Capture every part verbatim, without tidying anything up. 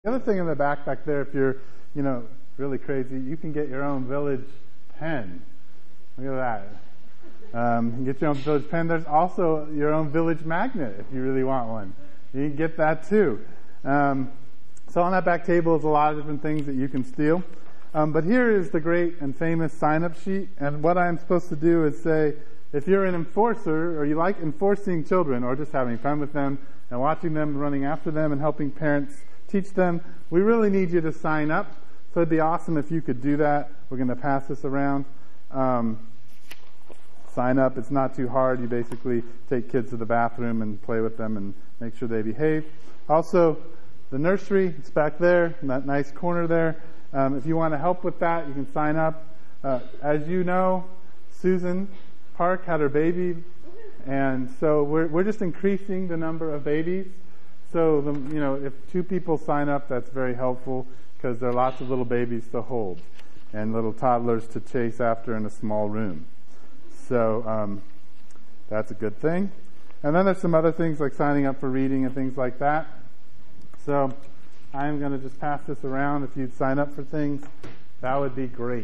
The other thing in the back back there, if you're, you know, really crazy, you can get your own village pen. Look at that. Um, you can get your own village pen. There's also your own village magnet if you really want one. You can get that too. Um, so on that back table is a lot of different things that you can steal. Um, but here is the great and famous sign-up sheet. And what I'm supposed to do is say, if you're an enforcer or you like enforcing children or just having fun with them and watching them, running after them and helping parents teach them, we really need you to sign up. So it'd be awesome if you could do that. We're going to pass this around. Um, sign up. It's not too hard. You basically take kids to the bathroom and play with them and make sure they behave. Also, the nursery, it's back there in that nice corner there. Um, if you want to help with that, you can sign up. Uh, as you know, Susan Park had her baby, and so we're we're just increasing the number of babies. So, the, you know, if two people sign up, that's very helpful because there are lots of little babies to hold and little toddlers to chase after in a small room. So um, that's a good thing. And then there's some other things like signing up for reading and things like that. So I'm going to just pass this around. If you'd sign up for things, that would be great.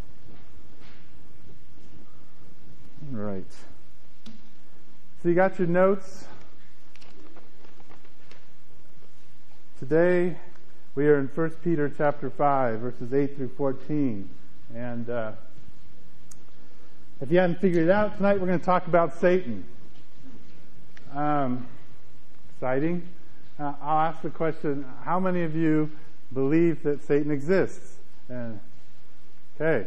All right. So you got your notes. Today, we are in First Peter chapter five, verses eight through fourteen. And uh, if you hadn't figured it out, tonight we're going to talk about Satan. Um, exciting. Uh, I'll ask the question, how many of you believe that Satan exists? And, okay.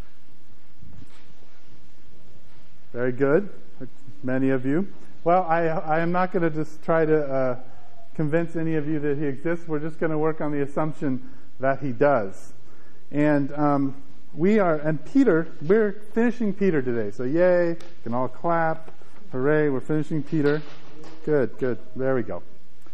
Very good. Many of you. Well, I, I am not going to just try to Uh, convince any of you that he exists. We're just going to work on the assumption that he does. And um, we are, and Peter, we're finishing Peter today. So yay, you can all clap. Hooray, we're finishing Peter. Good, good. There we go.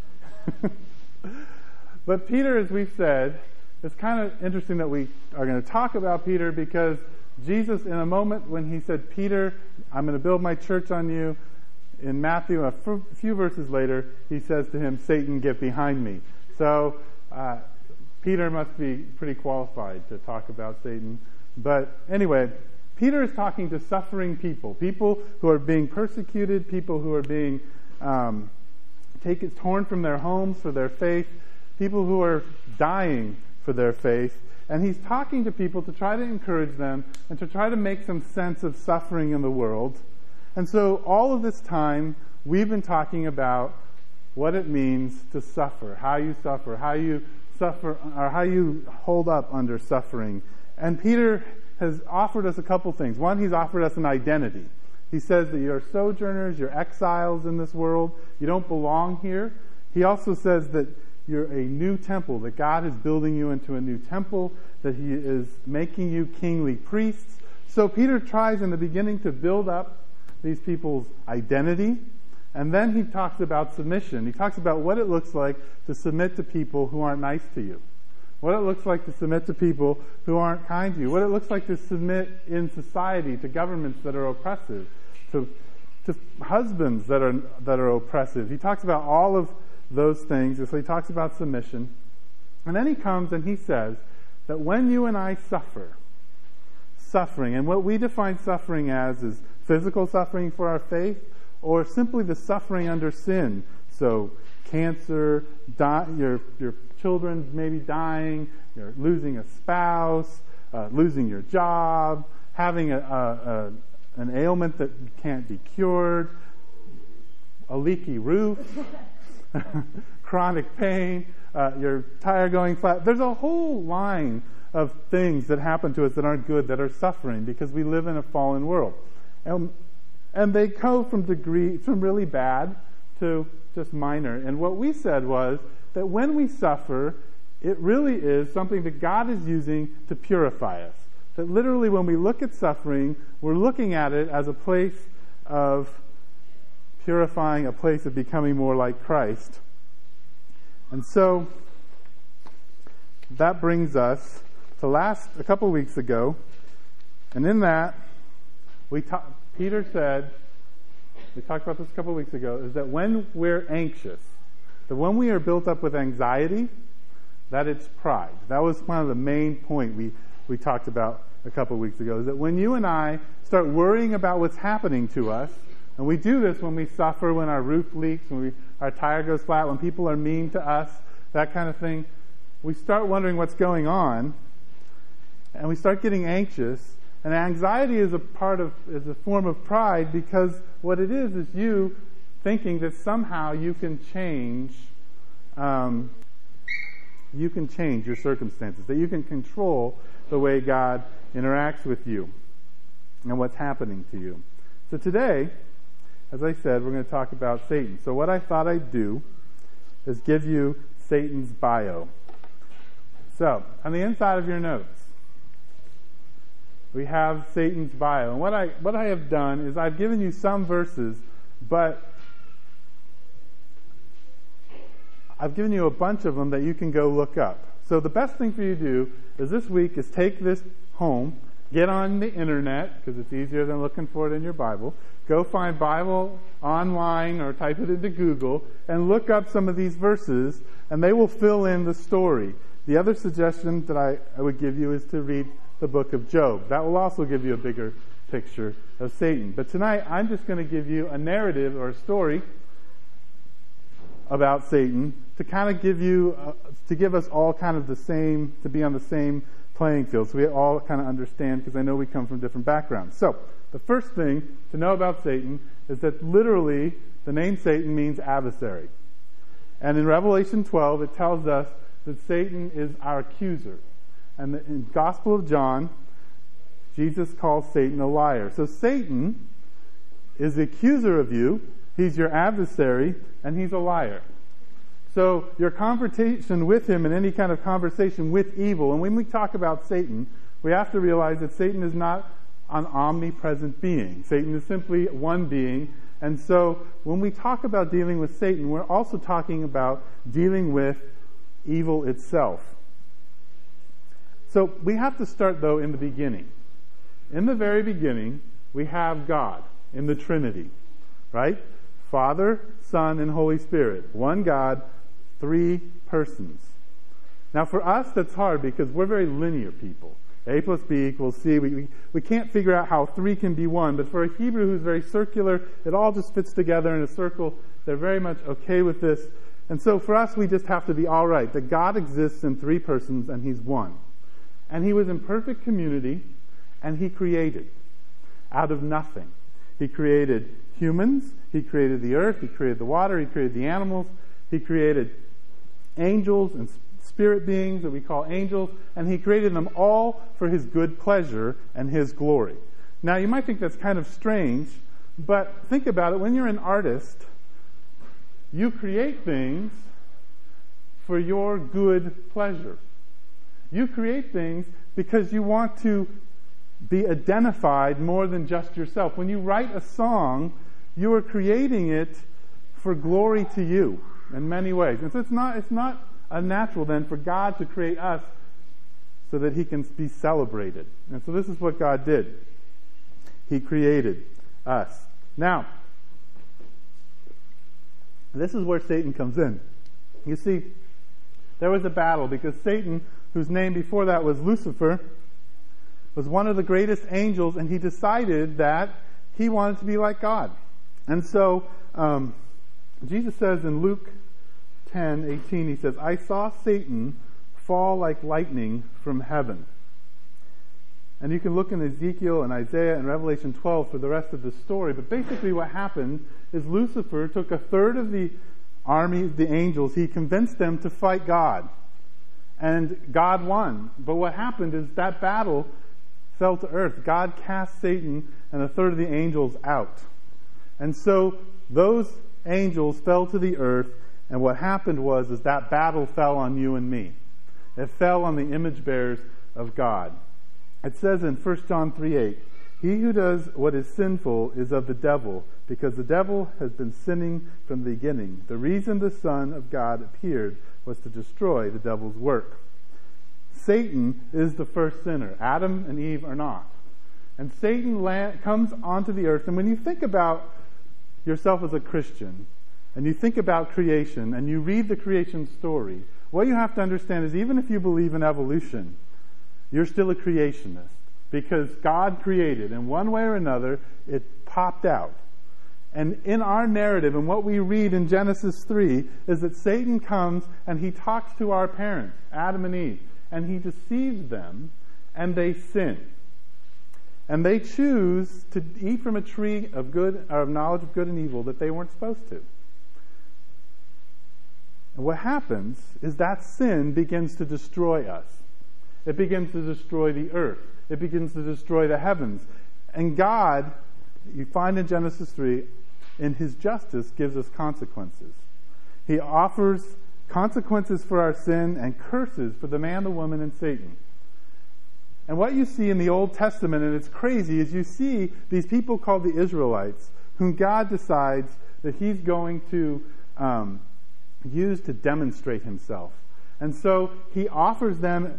But Peter, as we've said, it's kind of interesting that we are going to talk about Peter because Jesus, in a moment when he said, Peter, I'm going to build my church on you, in Matthew, a few verses later, he says to him, Satan, get behind me. So uh, Peter must be pretty qualified to talk about Satan. But anyway, Peter is talking to suffering people, people who are being persecuted, people who are being um, taken, torn from their homes for their faith, people who are dying for their faith. And he's talking to people to try to encourage them and to try to make some sense of suffering in the world. And so all of this time, we've been talking about what it means to suffer, how you suffer, how you suffer, or how you hold up under suffering. And Peter has offered us a couple things. One, he's offered us an identity. He says that you're sojourners, you're exiles in this world, you don't belong here. He also says that you're a new temple, that God is building you into a new temple, that he is making you kingly priests. So Peter tries in the beginning to build up these people's identity, and then he talks about submission. He talks about what it looks like to submit to people who aren't nice to you, what it looks like to submit to people who aren't kind to you, what it looks like to submit in society to governments that are oppressive, to to husbands that are that are oppressive. He talks about all of those things, so he talks about submission, and then he comes and he says that when you and I suffer, suffering, and what we define suffering as is physical suffering for our faith, or simply the suffering under sin. So cancer, die, your your children maybe dying, you're losing a spouse, uh, losing your job, having a, a, a an ailment that can't be cured, a leaky roof, chronic pain, uh, your tire going flat. There's a whole line of things that happen to us that aren't good, that are suffering, because we live in a fallen world. And, and they go from degree, from really bad to just minor. And what we said was that when we suffer, it really is something that God is using to purify us. That literally when we look at suffering, we're looking at it as a place of purifying, a place of becoming more like Christ. And so that brings us to last, a couple weeks ago, and in that, We ta- Peter said, we talked about this a couple of weeks ago, is that when we're anxious, that when we are built up with anxiety, that it's pride. That was kind of the main point we, we talked about a couple of weeks ago, is that when you and I start worrying about what's happening to us, and we do this when we suffer, when our roof leaks, when we, our tire goes flat, when people are mean to us, that kind of thing, we start wondering what's going on, and we start getting anxious. And anxiety is a part of, is a form of pride, because what it is is you thinking that somehow you can change, um, you can change your circumstances, that you can control the way God interacts with you and what's happening to you. So today, as I said, we're going to talk about Satan. So what I thought I'd do is give you Satan's bio. So, on the inside of your notes, we have Satan's bio. And what I what I have done is I've given you some verses, but I've given you a bunch of them that you can go look up. So the best thing for you to do is this week is take this home, get on the internet, because it's easier than looking for it in your Bible. Go find Bible online or type it into Google and look up some of these verses, and they will fill in the story. The other suggestion that I, I would give you is to read the book of Job. That will also give you a bigger picture of Satan. But tonight, I'm just going to give you a narrative or a story about Satan to kind of give you, uh, to give us all kind of the same, to be on the same playing field, so we all kind of understand, because I know we come from different backgrounds. So, the first thing to know about Satan is that literally the name Satan means adversary. And in Revelation twelve, it tells us that Satan is our accuser. And in the Gospel of John, Jesus calls Satan a liar. So Satan is the accuser of you, he's your adversary, and he's a liar. So your confrontation with him and any kind of conversation with evil, and when we talk about Satan, we have to realize that Satan is not an omnipresent being. Satan is simply one being. And so when we talk about dealing with Satan, we're also talking about dealing with evil itself. So we have to start, though, in the beginning. In the very beginning, we have God in the Trinity, right? Father, Son, and Holy Spirit. One God, three persons. Now for us, that's hard because we're very linear people. A plus B equals C. We, we, we can't figure out how three can be one, but for a Hebrew who's very circular, it all just fits together in a circle. They're very much okay with this. And so for us, we just have to be all right, that God exists in three persons and He's one. And He was in perfect community, and He created out of nothing. He created humans, He created the earth, He created the water, He created the animals, He created angels and spirit beings that we call angels, and He created them all for His good pleasure and His glory. Now, you might think that's kind of strange, but think about it. When you're an artist, you create things for your good pleasure. You create things because you want to be identified more than just yourself. When you write a song, you are creating it for glory to you in many ways. And so it's not, it's not unnatural then for God to create us so that He can be celebrated. And so this is what God did. He created us. Now, this is where Satan comes in. You see, there was a battle because Satan, whose name before that was Lucifer, was one of the greatest angels, and he decided that he wanted to be like God. And so, um, Jesus says in Luke ten eighteen, He says, I saw Satan fall like lightning from heaven. And you can look in Ezekiel and Isaiah and Revelation twelve for the rest of the story. But basically what happened is Lucifer took a third of the army, the angels, he convinced them to fight God. And God won. But what happened is that battle fell to earth. God cast Satan and a third of the angels out. And so those angels fell to the earth, and what happened was is that battle fell on you and me. It fell on the image bearers of God. It says in First John three eight, He who does what is sinful is of the devil, because the devil has been sinning from the beginning. The reason the Son of God appeared was to destroy the devil's work. Satan is the first sinner. Adam and Eve are not. And Satan land, comes onto the earth, and when you think about yourself as a Christian, and you think about creation, and you read the creation story, What you have to understand is even if you believe in evolution, you're still a creationist. Because God created, and one way or another, it popped out. And in our narrative, and what we read in Genesis three, is that Satan comes and he talks to our parents, Adam and Eve, and he deceives them, and they sin. And they choose to eat from a tree of good, or of knowledge of good and evil that they weren't supposed to. And what happens is that sin begins to destroy us. It begins to destroy the earth. It begins to destroy the heavens. And God, you find in Genesis three, in His justice, gives us consequences. He offers consequences for our sin and curses for the man, the woman, and Satan. And what you see in the Old Testament, and it's crazy, is you see these people called the Israelites, whom God decides that He's going to um, use to demonstrate Himself. And so He offers them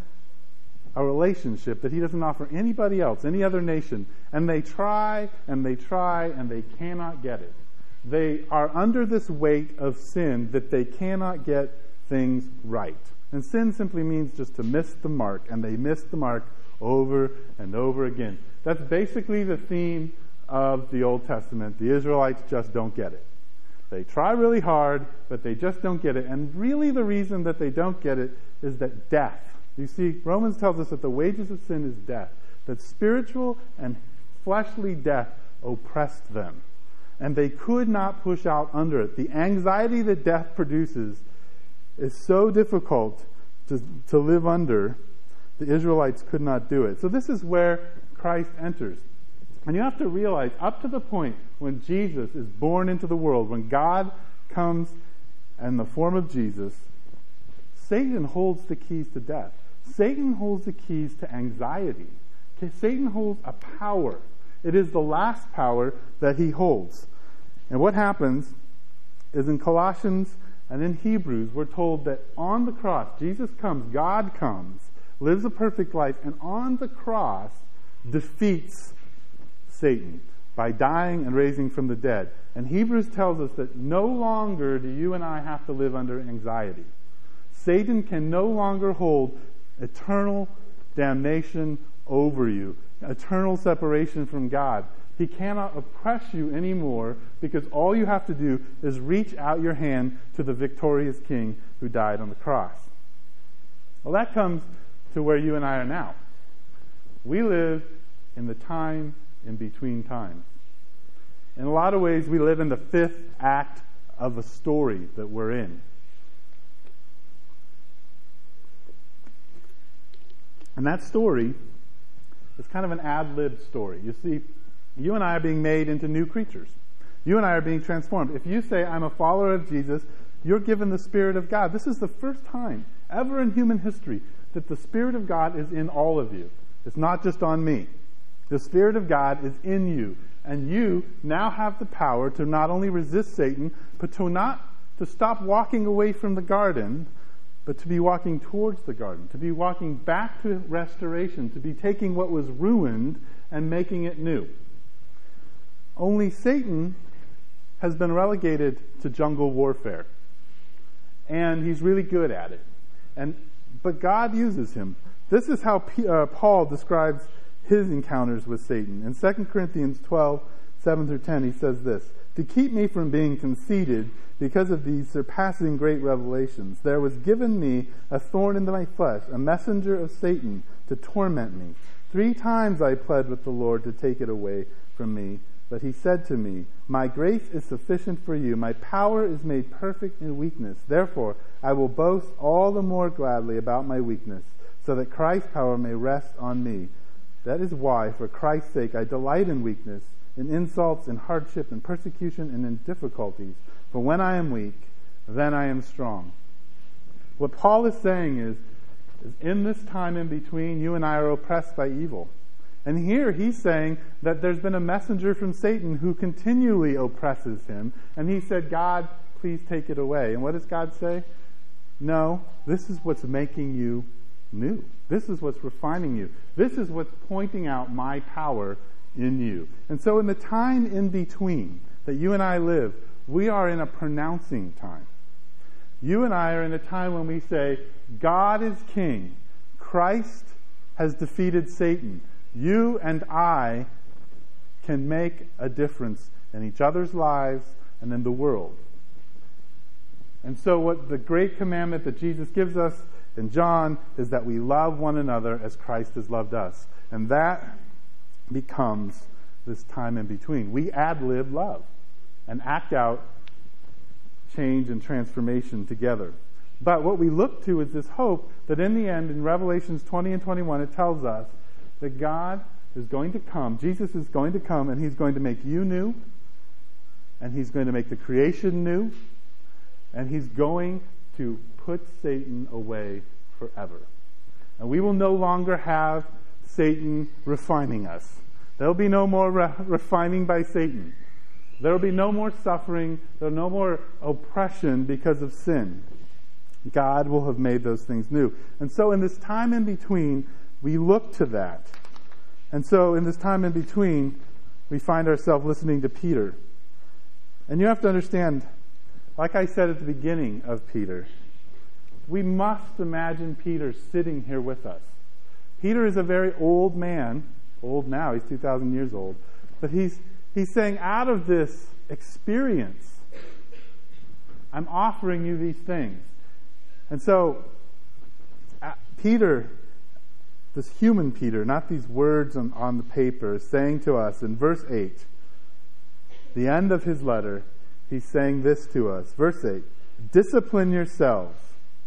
a relationship that He doesn't offer anybody else, any other nation. And they try, and they try, and they cannot get it. They are under this weight of sin that they cannot get things right. And sin simply means just to miss the mark, and they miss the mark over and over again. That's basically the theme of the Old Testament. The Israelites just don't get it. They try really hard, but they just don't get it. And really the reason that they don't get it is that death. You see, Romans tells us that the wages of sin is death. That spiritual and fleshly death oppressed them. And they could not push out under it. The anxiety that death produces is so difficult to, to live under. The Israelites could not do it. So this is where Christ enters. And you have to realize, up to the point when Jesus is born into the world, when God comes in the form of Jesus, Satan holds the keys to death. Satan holds the keys to anxiety. Okay, Satan holds a power. It is the last power that he holds. And what happens is in Colossians and in Hebrews, we're told that on the cross, Jesus comes, God comes, lives a perfect life, and on the cross defeats Satan by dying and raising from the dead. And Hebrews tells us that no longer do you and I have to live under anxiety. Satan can no longer hold eternal damnation over you, eternal separation from God. He cannot oppress you anymore because all you have to do is reach out your hand to the victorious King who died on the cross. Well, that comes to where you and I are now. We live in the time in between times. In a lot of ways, we live in the fifth act of a story that we're in. And that story is kind of an ad-lib story. You see, you and I are being made into new creatures. You and I are being transformed. If you say, I'm a follower of Jesus, you're given the Spirit of God. This is the first time ever in human history that the Spirit of God is in all of you. It's not just on me. The Spirit of God is in you. And you now have the power to not only resist Satan, but to not to stop walking away from the garden, but to be walking towards the garden, to be walking back to restoration, to be taking what was ruined and making it new. Only Satan has been relegated to jungle warfare. And he's really good at it. And but God uses him. This is how P, uh, Paul describes his encounters with Satan. In Second Corinthians twelve, seven through ten, he says this: to keep me from being conceited because of these surpassing great revelations, there was given me a thorn in my flesh, a messenger of Satan to torment me. Three times I pled with the Lord to take it away from me. But he said to me, my grace is sufficient for you. My power is made perfect in weakness. Therefore, I will boast all the more gladly about my weakness, so that Christ's power may rest on me. That is why, for Christ's sake, I delight in weakness, in insults, in hardship, in persecution, and in difficulties. For when I am weak, then I am strong. What Paul is saying is, is in this time in between, you and I are oppressed by evil. And here he's saying that there's been a messenger from Satan who continually oppresses him. And he said, God, please take it away. And what does God say? No, this is what's making you new. This is what's refining you. This is what's pointing out my power in you. And so in the time in between that you and I live, we are in a pronouncing time. You and I are in a time when we say, God is king. Christ has defeated Satan. You and I can make a difference in each other's lives and in the world. And so what the great commandment that Jesus gives us in John is that we love one another as Christ has loved us. And that becomes this time in between. We ad-lib love and act out change and transformation together. But what we look to is this hope that in the end, in Revelations twenty and twenty-one, it tells us that God is going to come, Jesus is going to come, and he's going to make you new, and he's going to make the creation new, and he's going to put Satan away forever. And we will no longer have Satan refining us. There will be no more re- refining by Satan. There will be no more suffering. There will be no more oppression because of sin. God will have made those things new. And so in this time in between, we look to that. And so in this time in between, we find ourselves listening to Peter. And you have to understand, like I said at the beginning of Peter, we must imagine Peter sitting here with us. Peter is a very old man. Old now, he's two thousand years old. But he's he's saying, out of this experience, I'm offering you these things. And so, uh, Peter, this human Peter, not these words on, on the paper, is saying to us in verse eight, the end of his letter, he's saying this to us. Verse eight, discipline yourselves.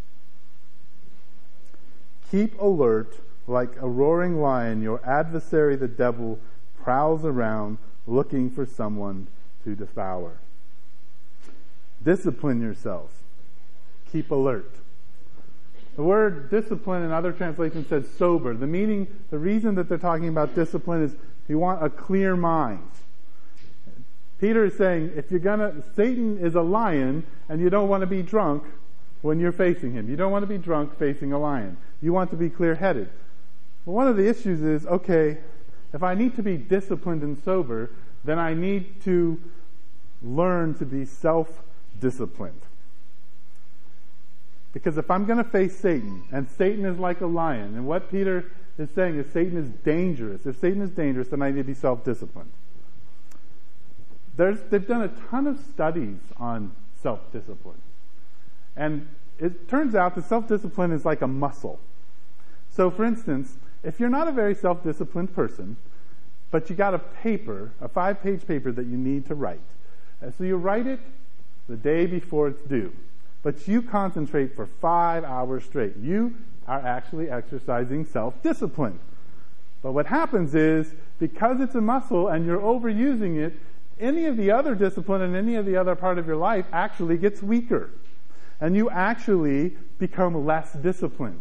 Keep alert. Like a roaring lion, your adversary, the devil, prowls around looking for someone to devour. Discipline yourselves. Keep alert. The word discipline in other translations says sober. The meaning, the reason that they're talking about discipline is you want a clear mind. Peter is saying, if you're gonna, Satan is a lion, and you don't want to be drunk when you're facing him. You don't want to be drunk facing a lion. You want to be clear-headed. Well, one of the issues is, okay, if I need to be disciplined and sober, then I need to learn to be self-disciplined. Because if I'm going to face Satan, and Satan is like a lion, and what Peter is saying is Satan is dangerous. If Satan is dangerous, then I need to be self-disciplined. There's, they've done a ton of studies on self-discipline. And it turns out that self-discipline is like a muscle. So, for instance, if you're not a very self-disciplined person, but you got a paper, a five-page paper that you need to write. And so you write it the day before it's due. But you concentrate for five hours straight. You are actually exercising self-discipline. But what happens is, because it's a muscle and you're overusing it, any of the other discipline and any of the other part of your life actually gets weaker. And you actually become less disciplined.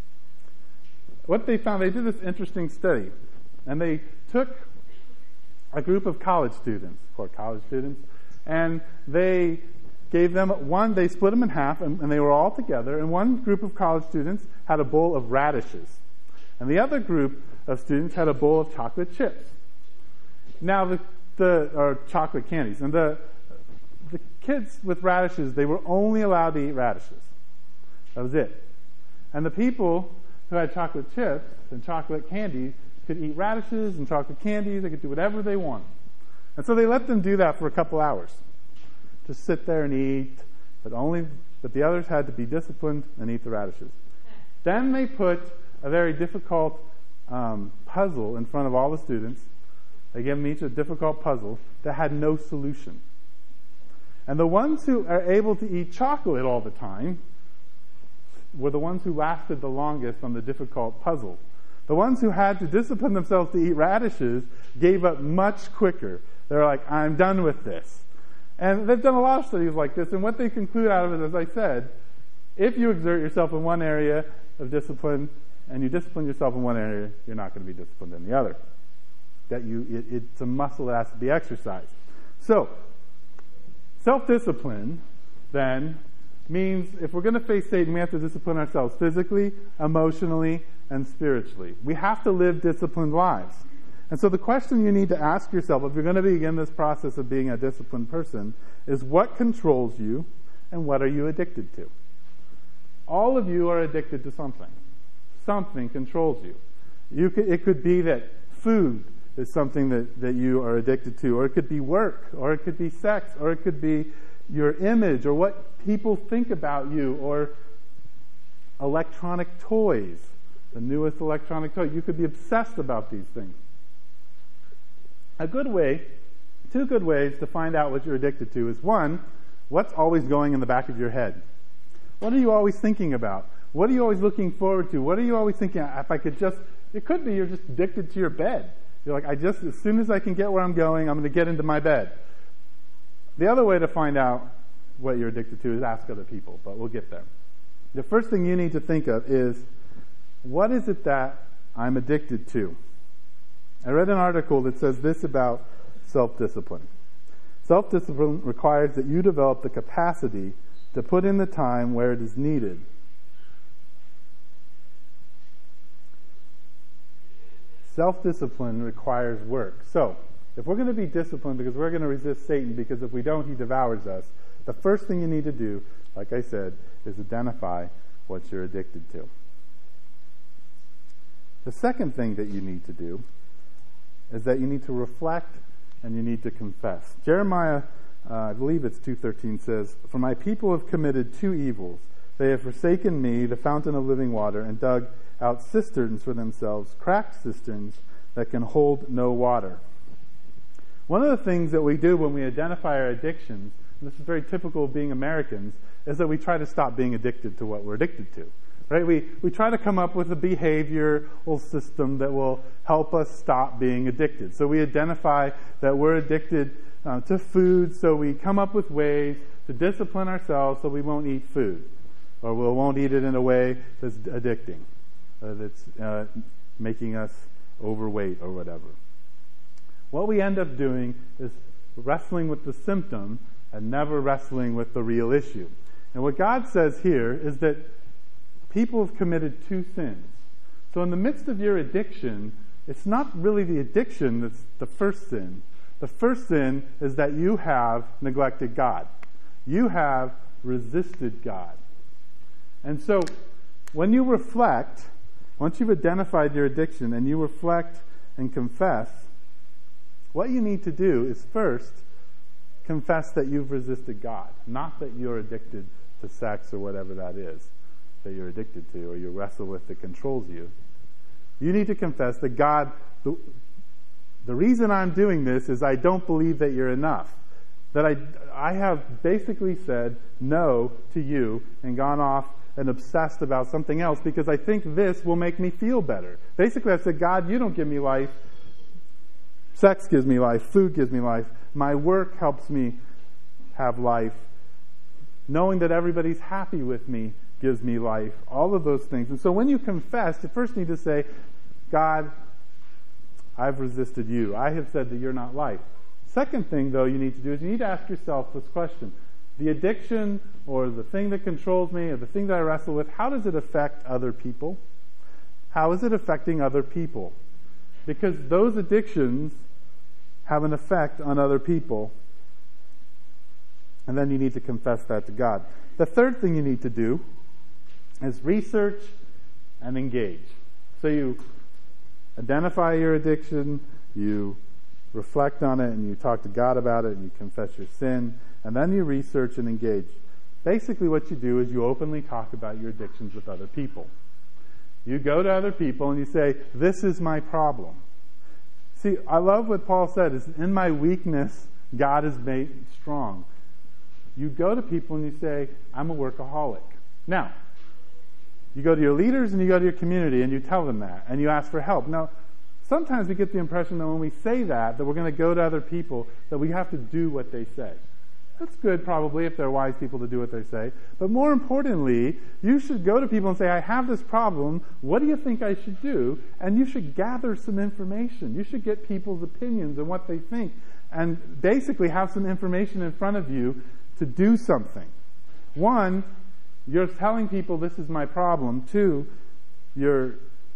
What they found, they did this interesting study, and they took a group of college students, poor college students, and they gave them one, they split them in half, and, and they were all together, and one group of college students had a bowl of radishes, and the other group of students had a bowl of chocolate chips. Now, the, the or chocolate candies, and the the kids with radishes, they were only allowed to eat radishes. That was it. And the people who had chocolate chips and chocolate candy could eat radishes and chocolate candies. They could do whatever they wanted. And so they let them do that for a couple hours. Just sit there and eat, but only, but the others had to be disciplined and eat the radishes. Then they put a very difficult um, puzzle in front of all the students. They gave them each a difficult puzzle that had no solution. And the ones who are able to eat chocolate all the time were the ones who lasted the longest on the difficult puzzle. The ones who had to discipline themselves to eat radishes gave up much quicker. They're like, I'm done with this. And they've done a lot of studies like this, and what they conclude out of it, as I said, if you exert yourself in one area of discipline and you discipline yourself in one area, you're not going to be disciplined in the other. That you, it, it's a muscle that has to be exercised. So, self-discipline, then, means if we're going to face Satan, we have to discipline ourselves physically, emotionally, and spiritually. We have to live disciplined lives. And so the question you need to ask yourself, if you're going to begin this process of being a disciplined person, is what controls you and what are you addicted to? All of you are addicted to something. Something controls you. You could, it could be that food is something that, that you are addicted to, or it could be work, or it could be sex, or it could be your image, or what people think about you, or electronic toys, the newest electronic toy. You could be obsessed about these things. A good way, two good ways to find out what you're addicted to is, one, what's always going in the back of your head? What are you always thinking about? What are you always looking forward to? What are you always thinking, if I could just, it could be you're just addicted to your bed. You're like, I just, as soon as I can get where I'm going, I'm going to get into my bed. The other way to find out what you're addicted to is ask other people, but we'll get there. The first thing you need to think of is, what is it that I'm addicted to? I read an article that says this about self-discipline. Self-discipline requires that you develop the capacity to put in the time where it is needed. Self-discipline requires work. So, if we're going to be disciplined because we're going to resist Satan, because if we don't, he devours us, the first thing you need to do, like I said, is identify what you're addicted to. The second thing that you need to do is that you need to reflect and you need to confess. Jeremiah, uh, I believe it's two thirteen, says, "For my people have committed two evils. They have forsaken me, the fountain of living water, and dug out cisterns for themselves, cracked cisterns that can hold no water." One of the things that we do when we identify our addictions, and this is very typical of being Americans, is that we try to stop being addicted to what we're addicted to. Right? We we try to come up with a behavioral system that will help us stop being addicted. So we identify that we're addicted uh, to food, so we come up with ways to discipline ourselves so we won't eat food, or we won't eat it in a way that's addicting, uh, that's uh, making us overweight or whatever. What we end up doing is wrestling with the symptom and never wrestling with the real issue. And what God says here is that people have committed two sins. So in the midst of your addiction, it's not really the addiction that's the first sin. The first sin is that you have neglected God. You have resisted God. And so when you reflect, once you've identified your addiction and you reflect and confess, what you need to do is first confess that you've resisted God, not that you're addicted to sex or whatever that is that you're addicted to or you wrestle with that controls you. You need to confess that God, the, the reason I'm doing this is I don't believe that you're enough. That I, I have basically said no to you and gone off and obsessed about something else because I think this will make me feel better. Basically, I said, God, you don't give me life. Sex gives me life. Food gives me life. My work helps me have life. Knowing that everybody's happy with me gives me life. All of those things. And so when you confess, you first need to say, God, I've resisted you. I have said that you're not life. Second thing, though, you need to do is you need to ask yourself this question. The addiction or the thing that controls me or the thing that I wrestle with, how does it affect other people? How is it affecting other people? Because those addictions have an effect on other people. And then you need to confess that to God. The third thing you need to do is research and engage. So you identify your addiction, you reflect on it, and you talk to God about it, and you confess your sin, and then you research and engage. Basically what you do is you openly talk about your addictions with other people. You go to other people and you say, this is my problem. See, I love what Paul said, is in my weakness, God is made strong. You go to people and you say, I'm a workaholic. Now, you go to your leaders and you go to your community and you tell them that and you ask for help. Now, sometimes we get the impression that when we say that, that we're going to go to other people, that we have to do what they say. That's good probably if they're wise people to do what they say. But more importantly, you should go to people and say, I have this problem. What do you think I should do? And you should gather some information. You should get people's opinions and what they think and basically have some information in front of you to do something. One, you're telling people this is my problem. Two, you're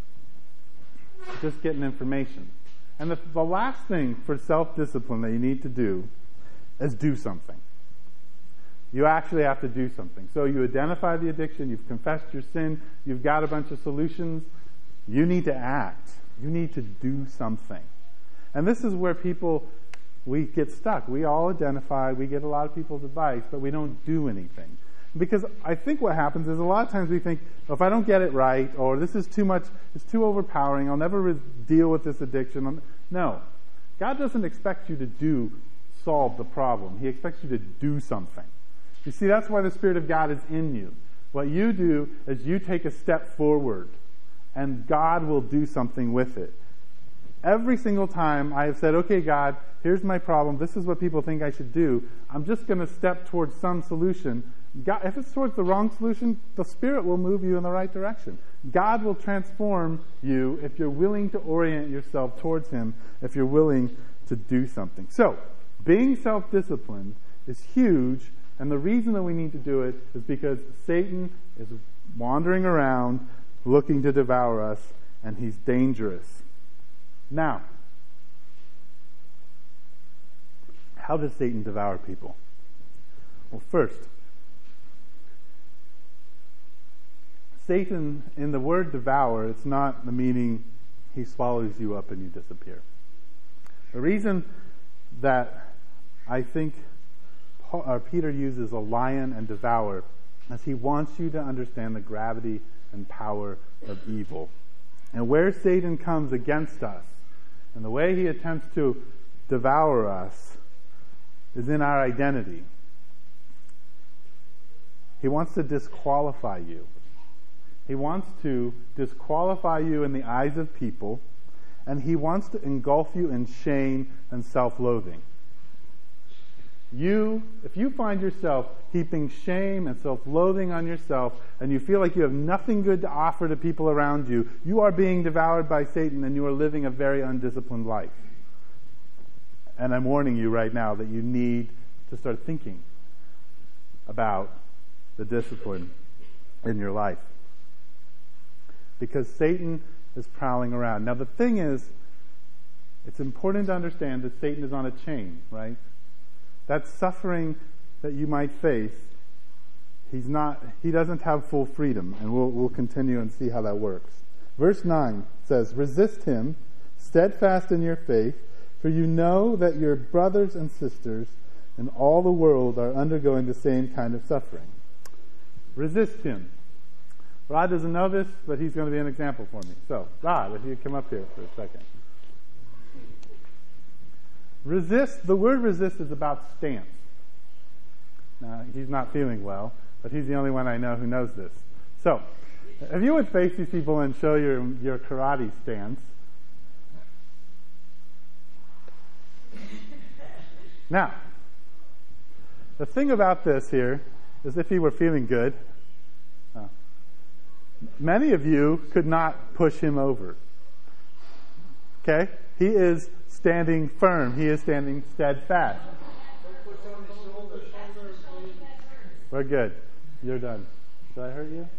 just getting information. And the, the last thing for self-discipline that you need to do is do something. You actually have to do something. So you identify the addiction, you've confessed your sin, you've got a bunch of solutions. You need to act. You need to do something. And this is where people, we get stuck. We all identify, we get a lot of people's advice, but we don't do anything. Because I think what happens is a lot of times we think, well, if I don't get it right, or this is too much, it's too overpowering, I'll never re- deal with this addiction. No. God doesn't expect you to do, solve the problem. He expects you to do something. You see, that's why the Spirit of God is in you. What you do is you take a step forward, and God will do something with it. Every single time I have said, okay, God, here's my problem. This is what people think I should do. I'm just going to step towards some solution. God, if it's towards the wrong solution, the Spirit will move you in the right direction. God will transform you if you're willing to orient yourself towards Him, if you're willing to do something. So, being self-disciplined is huge, and the reason that we need to do it is because Satan is wandering around looking to devour us, and he's dangerous. Now, how does Satan devour people? Well, first, Satan, in the word devour, it's not the meaning he swallows you up and you disappear. The reason that I think Paul, or Peter uses a lion and devour is he wants you to understand the gravity and power of evil. And where Satan comes against us, and the way he attempts to devour us, is in our identity. He wants to disqualify you. He wants to disqualify you in the eyes of people, and he wants to engulf you in shame and self-loathing. You, if you find yourself heaping shame and self-loathing on yourself, and you feel like you have nothing good to offer to people around you, you are being devoured by Satan, and you are living a very undisciplined life. And I'm warning you right now that you need to start thinking about the discipline in your life. Because Satan is prowling around. Now the thing is, it's important to understand that Satan is on a chain, right? That suffering that you might face, he's not, he doesn't have full freedom. And we'll, we'll continue and see how that works. Verse nine says, resist him, steadfast in your faith, for you know that your brothers and sisters in all the world are undergoing the same kind of suffering. Resist him. Rod doesn't know this, but he's going to be an example for me. So, Rod, if you come up here for a second. Resist, the word resist is about stance. Now, he's not feeling well, but he's the only one I know who knows this. So, if you would face these people and show your, your karate stance. Now, the thing about this here is if he were feeling good, uh, many of you could not push him over. Okay? He is standing firm. He is standing steadfast. We're good. You're done. Did I hurt you?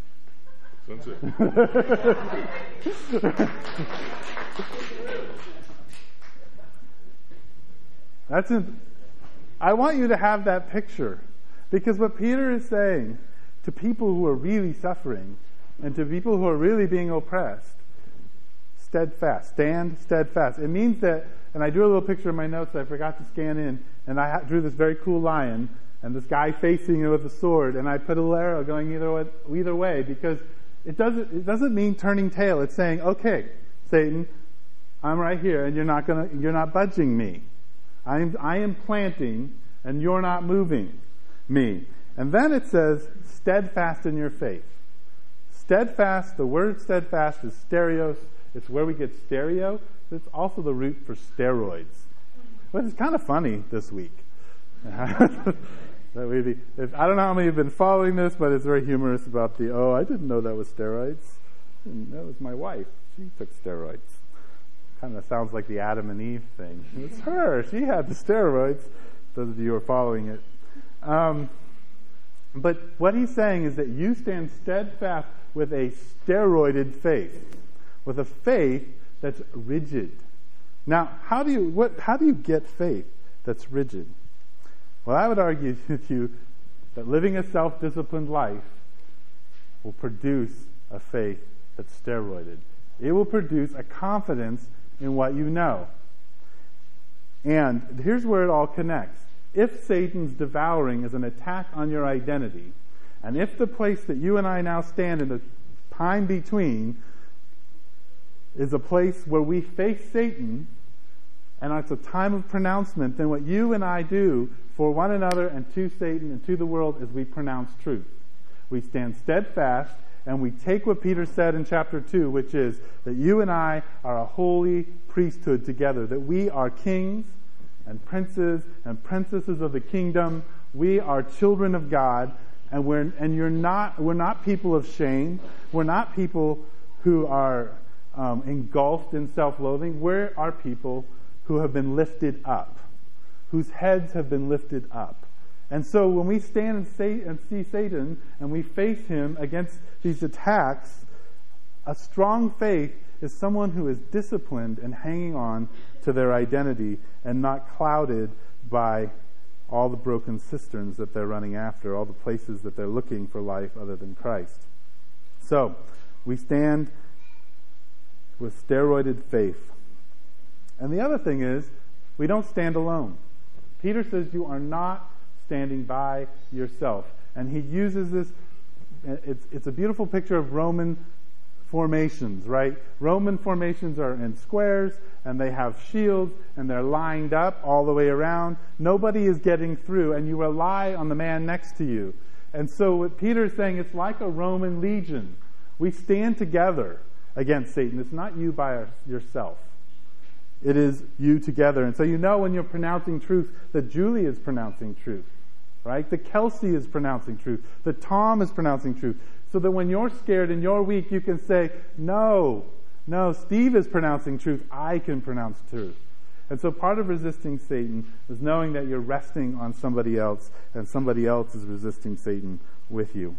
That's in, I want you to have that picture. Because what Peter is saying to people who are really suffering and to people who are really being oppressed, steadfast, stand steadfast. It means that, and I drew a little picture in my notes that I forgot to scan in, and I drew this very cool lion and this guy facing it with a sword, and I put a little arrow going either way, either way because it doesn't it doesn't mean turning tail. It's saying, okay, Satan, I'm right here, and you're not gonna you're not budging me. I am I am planting, and you're not moving me. And then it says, steadfast in your faith. Steadfast, the word steadfast is stereos. It's where we get stereo. It's also the root for steroids. But it's kind of funny this week. that we be, if, I don't know how many have been following this, but it's very humorous about the, oh, I didn't know that was steroids. That was my wife. She took steroids. Kind of sounds like the Adam and Eve thing. It's her. She had the steroids. Those of you who are following it. Um, but what he's saying is that you stand steadfast with a steroided faith, with a faith that's rigid. Now, how do you what? How do you get faith that's rigid? Well, I would argue with you that living a self-disciplined life will produce a faith that's steroided. It will produce a confidence in what you know. And here's where it all connects. If Satan's devouring is an attack on your identity, and if the place that you and I now stand in the time between is a place where we face Satan, and it's a time of pronouncement, then what you and I do for one another and to Satan and to the world is we pronounce truth. We stand steadfast, and we take what Peter said in chapter two, which is that you and I are a holy priesthood together, that we are kings and princes and princesses of the kingdom. We are children of God, and we're and you're not we're not people of shame. We're not people who are um, engulfed in self-loathing. We are people who have been lifted up, whose heads have been lifted up. And so when we stand and, say, and see Satan and we face him against these attacks, a strong faith is someone who is disciplined and hanging on to their identity and not clouded by all the broken cisterns that they're running after, all the places that they're looking for life other than Christ. So, we stand with steroided faith. And the other thing is, we don't stand alone. Peter says you are not standing by yourself. And he uses this, it's, it's a beautiful picture of Roman formations, right? Roman formations are in squares, and they have shields, and they're lined up all the way around. Nobody is getting through, and you rely on the man next to you. And so what Peter is saying, it's like a Roman legion. We stand together against Satan. It's not you by yourself. It is you together. And so you know when you're pronouncing truth that Julie is pronouncing truth, right? That Kelsey is pronouncing truth. That Tom is pronouncing truth. So that when you're scared and you're weak, you can say, no, no, Steve is pronouncing truth. I can pronounce truth. And so part of resisting Satan is knowing that you're resting on somebody else and somebody else is resisting Satan with you.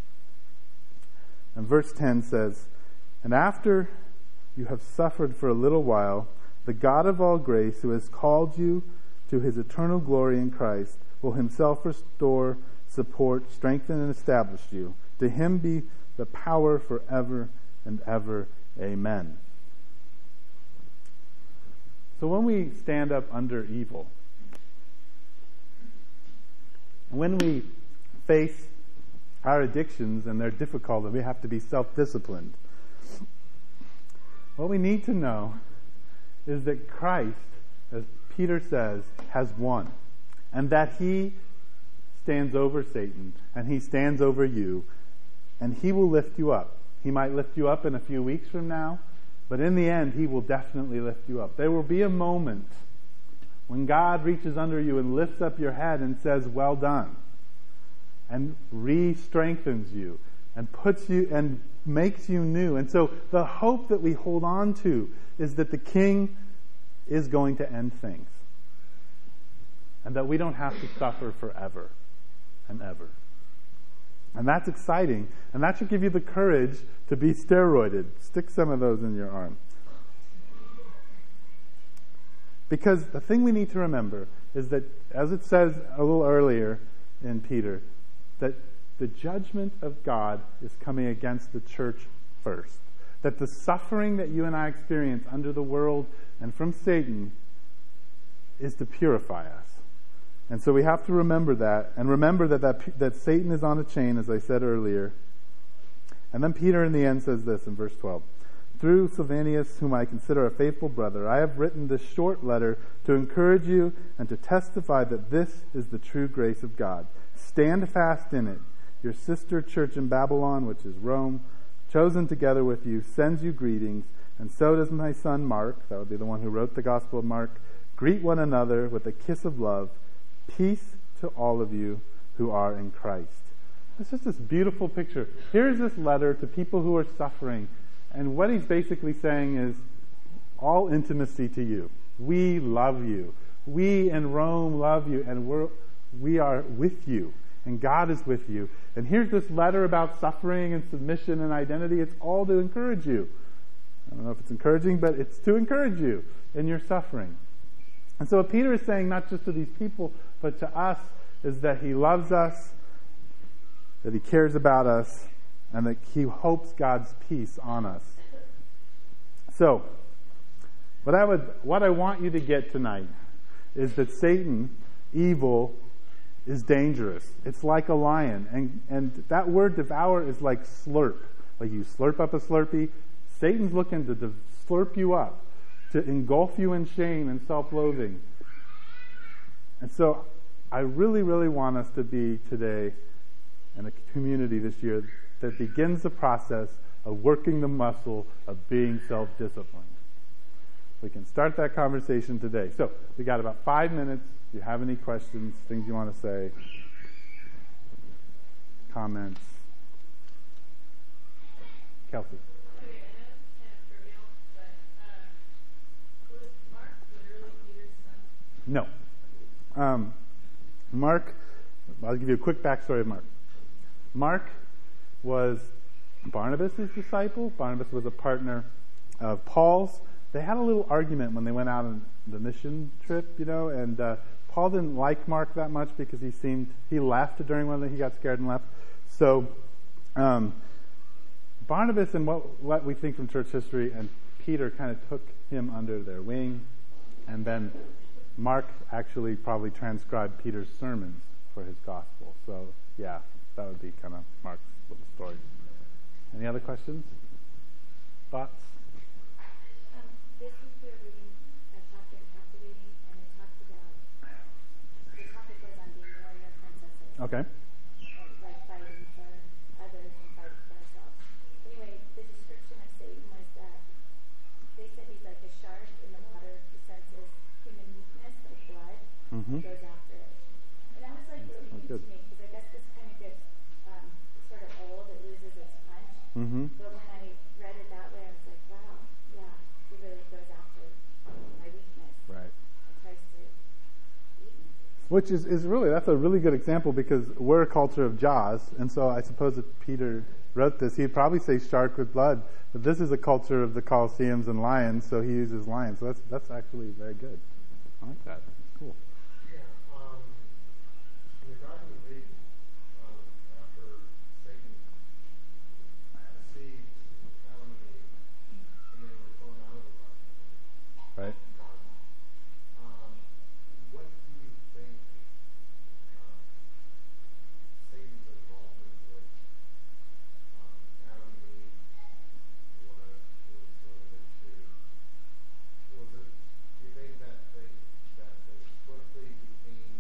And verse ten says, and after you have suffered for a little while, the God of all grace, who has called you to his eternal glory in Christ, will himself restore, support, strengthen, and establish you. To him be the power forever and ever. Amen. So when we stand up under evil, when we face our addictions and they're difficult and we have to be self-disciplined, what we need to know is that Christ, as Peter says, has won. And that he stands over Satan, and he stands over you, and he will lift you up. He might lift you up in a few weeks from now, but in the end, he will definitely lift you up. There will be a moment when God reaches under you and lifts up your head and says, well done, and re-strengthens you, and puts you, and makes you new. And so the hope that we hold on to is that the King is going to end things. And that we don't have to suffer forever and ever. And that's exciting. And that should give you the courage to be steroided. Stick some of those in your arm. Because the thing we need to remember is that, as it says a little earlier in Peter, that the judgment of God is coming against the church first. That the suffering that you and I experience under the world and from Satan is to purify us. And so we have to remember that, and remember that, that that Satan is on a chain, as I said earlier. And then Peter in the end says this in verse twelve. Through Silvanus, whom I consider a faithful brother, I have written this short letter to encourage you and to testify that this is the true grace of God. Stand fast in it. Your sister church in Babylon, which is Rome, chosen together with you, sends you greetings, and so does my son Mark, that would be the one who wrote the Gospel of Mark. Greet one another with a kiss of love. Peace to all of you who are in Christ. It's just this beautiful picture. Here's this letter to people who are suffering, and what he's basically saying is, all intimacy to you. We love you. We in Rome love you, and we're, we are with you, and God is with you. And here's this letter about suffering and submission and identity. It's all to encourage you. I don't know if it's encouraging, but it's to encourage you in your suffering. And so what Peter is saying, not just to these people, but to us, is that he loves us, that he cares about us, and that he hopes God's peace on us. So, what I would, what I want you to get tonight is that Satan, evil, is dangerous. It's like a lion, and and that word devour is like slurp. Like you slurp up a Slurpee. Satan's looking to, to slurp you up, to engulf you in shame and self-loathing. And so, I really, really want us to be today in a community this year that begins the process of working the muscle of being self-disciplined. We can start that conversation today. So, we got about five minutes. Do you have any questions, things you want to say? Comments? Kelsey. Okay, I know it's kind of trivial, but um, was Mark literally Peter's son? No. Um, Mark, I'll give you a quick backstory of Mark. Mark was Barnabas' disciple. Barnabas was a partner of Paul's. They had a little argument when they went out on the mission trip, you know, and uh, Paul didn't like Mark that much because he seemed, he left during one of them, he got scared and left. So, um, Barnabas, and what, what we think from church history, and Peter kind of took him under their wing, and then Mark actually probably transcribed Peter's sermons for his gospel. So, yeah, that would be kind of Mark's little story. Any other questions? Thoughts? Um, this week we were reading a chapter in Captivating, and it talks about, the topic was on being warrior princesses. Okay. Like fighting for others and fighting for ourselves. Anyway, the description of Satan was that they said he's like a shark in the water who senses human weakness, like blood, Mm-hmm. and goes after it. And that was like really Oh, neat good. to me, because I guess this kind of gets um, sort of old, it loses its punch. Mm-hmm. But when I read it that way, I was like, wow, yeah, he really goes after my weakness. Right. And tries to eat me. Which is, is really, that's a really good example because we're a culture of Jaws, and so I suppose if Peter wrote this, he'd probably say shark with blood, but this is a culture of the Colosseums and lions, so he uses lions. So that's that's actually very good. I like that. Cool. Yeah, um, in the Garden of Eden, um, after Satan deceived Adam and Eve, and they were thrown out of the garden, Right. garden, um, what do you think um, Satan's involvement with um, Adam and Eve was, was limited to? Was it, do you think that they that they quickly became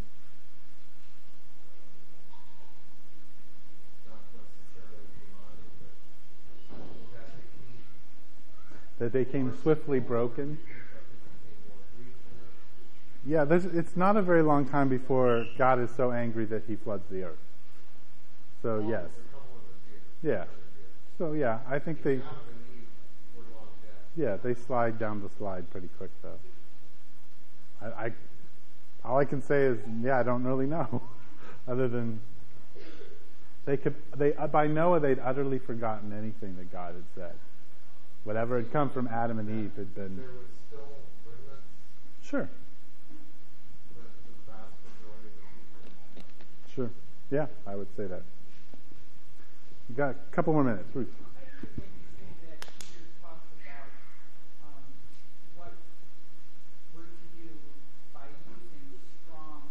um, not necessarily demonic, but that they came That they came swiftly broken. that they became more lethal? Yeah, there's, it's not a very long time before God is so angry that he floods the earth. So, Well, yes. it's a couple hundred years. Yeah. So, yeah, I think they, Adam and Eve were long dead. yeah, they slide down the slide pretty quick, though. I, I all I can say is, yeah, I don't really know, other than they could, they by Noah they'd utterly forgotten anything that God had said. Whatever had come from Adam and Eve had been There was still remnants, sure, but the vast majority of the people. sure, yeah, I would say that. You got a couple more minutes, Ruth. I think when you say that Peter talks about um, what we're to do by using strong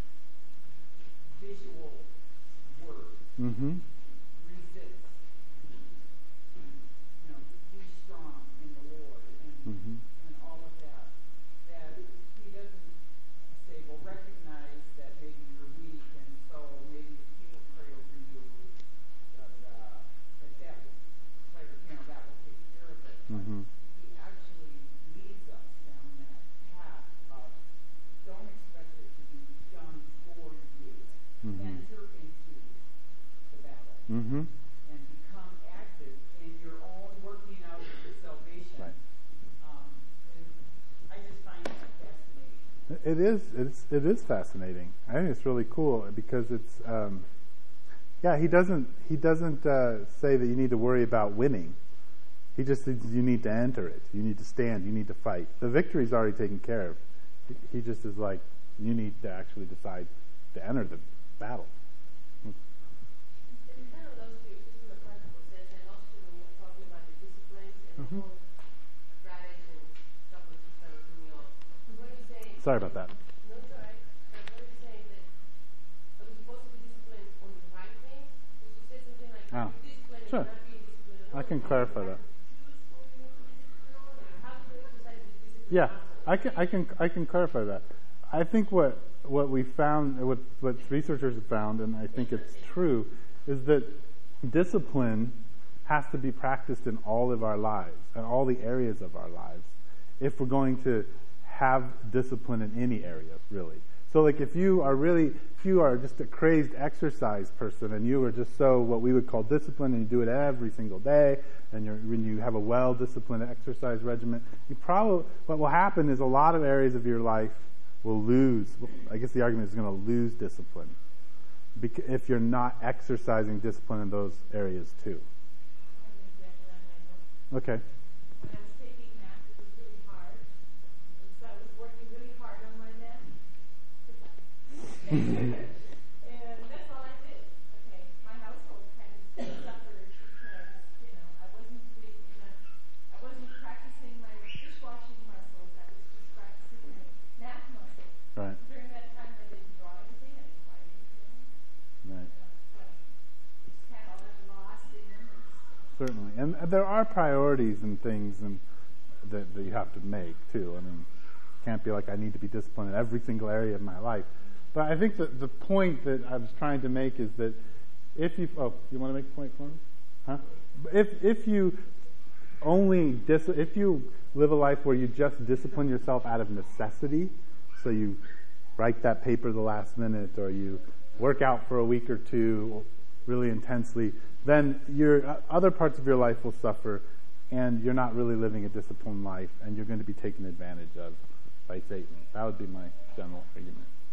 visual words, Mm-hmm. resist, you know, be strong in the Lord, and Mm-hmm. and all of that. That he doesn't say, well, recognize that maybe you're weak, and so maybe if people pray over you, da da da, that that will play, you know, that will take care of it. But Mm-hmm. he actually leads us down that path of don't expect it to be done for you. Mhm. Enter into the battle Mm-hmm. and become active in your own working out of your salvation. Right. Um, and I just find that fascinating. It is. It's. It is fascinating. I think it's really cool because it's. Um, yeah, he doesn't. He doesn't uh, say that you need to worry about winning. He just says you need to enter it. You need to stand. You need to fight. The victory's already taken care of. He just is like you need to actually decide to enter the battle. Mhm. Gratitude, chocolate system in your. What are you saying? Sorry about that. No, it's all right. But what are you saying that are we supposed to be disciplined on the right things? Because you said something like Oh, be disciplined sure. and not being disciplined. I can clarify that. Choose what we want to be disciplined on, or how do we exercise this discipline? Yeah, I can, I can, I can clarify that. I think what what we found, what what researchers have found, and I think it's true, is that discipline has to be practiced in all of our lives, in all the areas of our lives, if we're going to have discipline in any area, really. So, like, if you are really, if you are just a crazed exercise person, and you are just so what we would call disciplined, and you do it every single day, and you're, when you have a well-disciplined exercise regimen, you probably, what will happen is a lot of areas of your life will lose. I guess the argument is going to lose discipline if you're not exercising discipline in those areas too. Okay. When I was taking math, it was really hard. And so I was working really hard on my math. And that's all I did. Okay. My household kind of suffered because, you know, I wasn't doing enough. I wasn't practicing my dishwashing muscles. I was just practicing my math muscles. Right. During that time, I didn't draw anything. I didn't write anything. Right. You know, but just had all that lost in memories. Certainly, and there are priorities and things and that, that you have to make too. I mean, it can't be like I need to be disciplined in every single area of my life. But I think that the point that I was trying to make is that if you oh, you want to make a point for me? Huh? If if you only dis- if you live a life where you just discipline yourself out of necessity, so you write that paper the last minute, or you work out for a week or two really intensely, then your uh, other parts of your life will suffer, and you're not really living a disciplined life, and you're going to be taken advantage of by Satan. That would be my general argument.